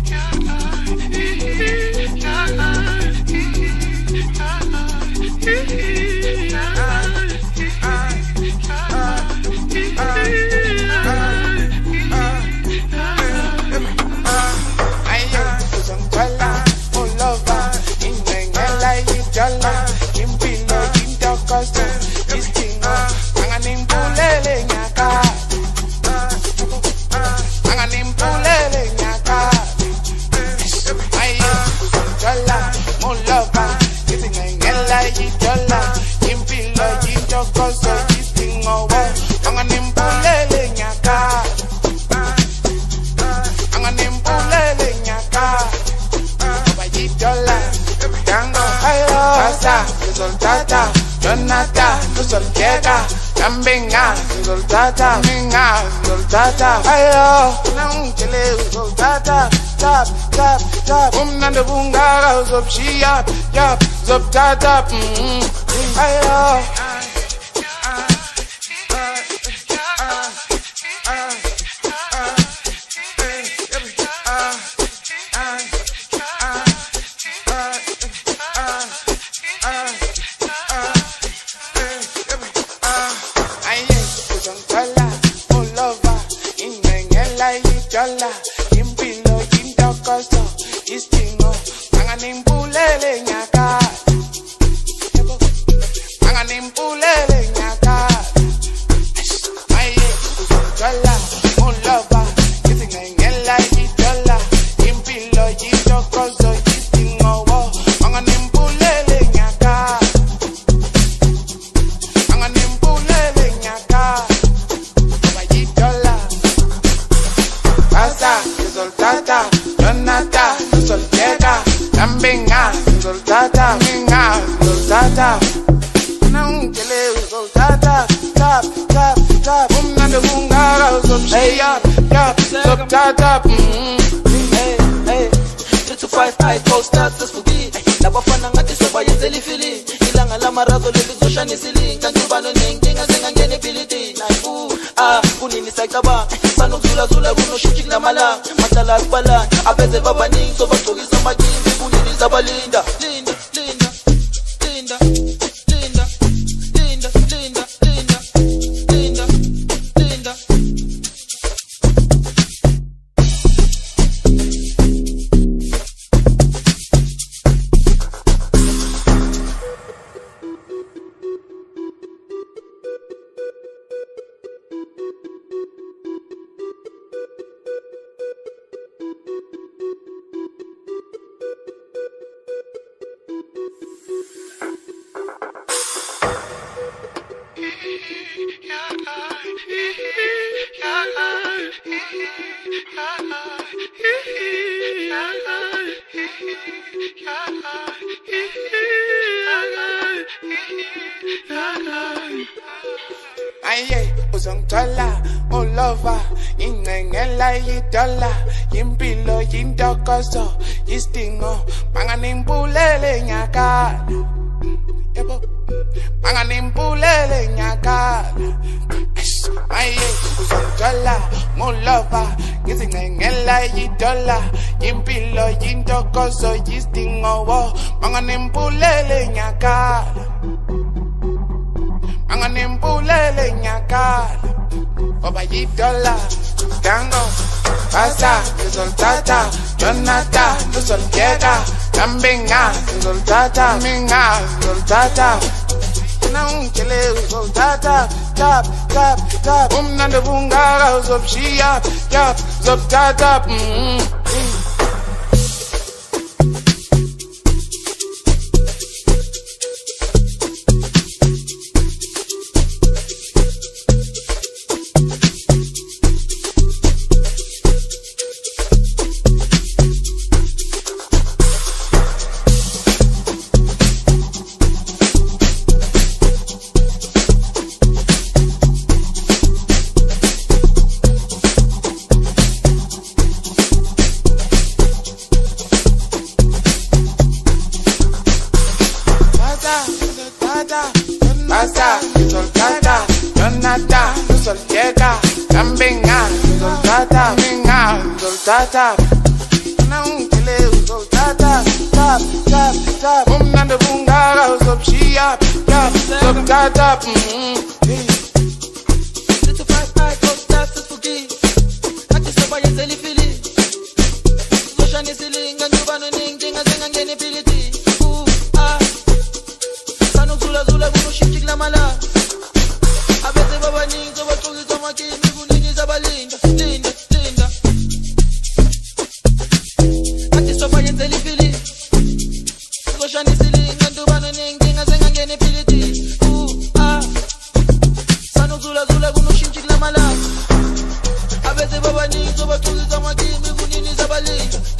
Soltata, minga, soltata, ayo, nangkele, soltata, tap, tap, tap, nanda bunga, zop she yap, zop tata, ayo. Aye, uzongithola ulova ingcengela yidola yimpilo yintokozo yisidingo banganimbulele nyakala yebo banganimbulele nyakala aye uzongithola ulova ngizingcengela yidola yimpilo yintokozo yisidingo banganimbulele nyakala Anganimbulele nyakala Oba yidola Tango Pasa Soltata Jonata Soltega Tambinga Soltata Minga Soltata Nangkele Soltata Tap Tap Tap Nanda bunga Zop she yap Zop tata Pasa, soltata, Jonata, soltega, tambinga, soltata, minga, soltata. Manje bungaka uzobshiya uzobukata Abese baba ni zoba tuzi zamaki mibunini zabalinga